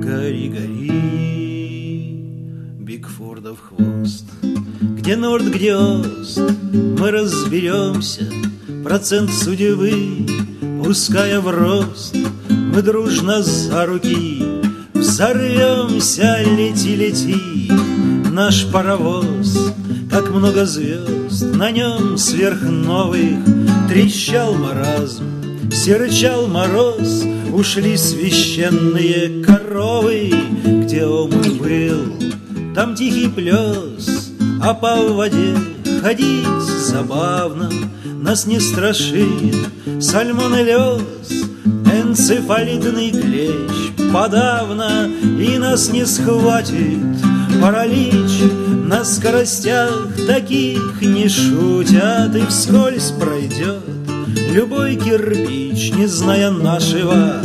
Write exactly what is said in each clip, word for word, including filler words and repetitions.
Гори, гори, Бигфордов хвост. Где норд, где ост, мы разберемся. Процент судьбы, пуская в рост, мы дружно за руки взорвемся. Лети, лети, наш паровоз, как много звезд на нем сверхновых. Трещал маразм, серчал мороз, ушли священные коровы. Где омут был, там тихий плес, а по воде ходить забавно. Нас не страшит сальмонеллез, энцефалитный клещ подавно. И нас не схватит паралич, на скоростях таких не шутят. И вскользь пройдет любой кирпич, не зная нашего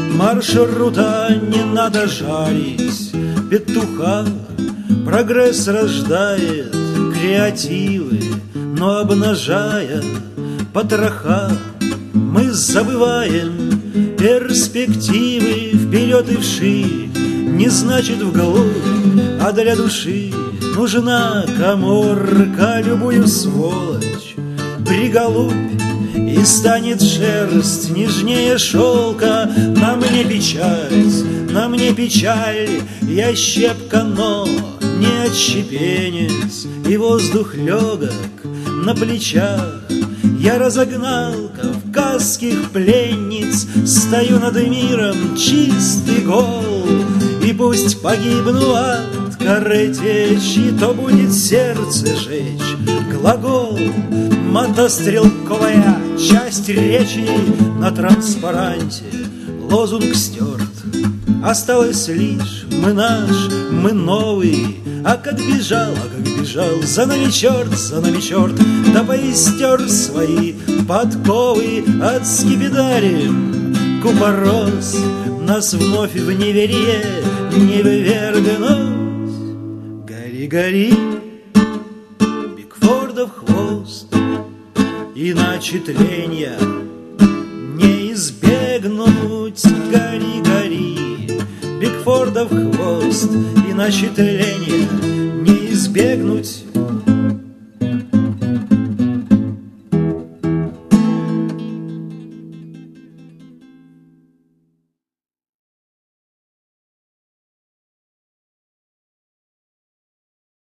маршрута. Не надо жарить петуха, прогресс рождает креативы, но обнажая потроха, мы забываем перспективы. Вперед и вширь не значит вглубь, а для души нужна каморка. Любую сволочь приголубь, и станет шерсть нежнее шелка. Нам не печаль, нам не печаль, я щепка, но не отщепенец. И воздух легок на плечах, я разогнал кавказских пленниц. Стою над миром чистый гол, и пусть погибну от картечи, то будет сердце жечь глагол. Мотострелковая часть речи на транспаранте, лозунг стерт. Осталось лишь мы наш, мы новый. А как бежал, а как бежал, за нами черт, за нами черт. Да поистер свои подковы от скипидарем купорос. Нас вновь в неверие не вывергнуть. Гори, гори, Бигфордов хвост, иначе тленья не избегнуть. Гори, гори, Бигфордов хвост, иначе тленья не избегнуть.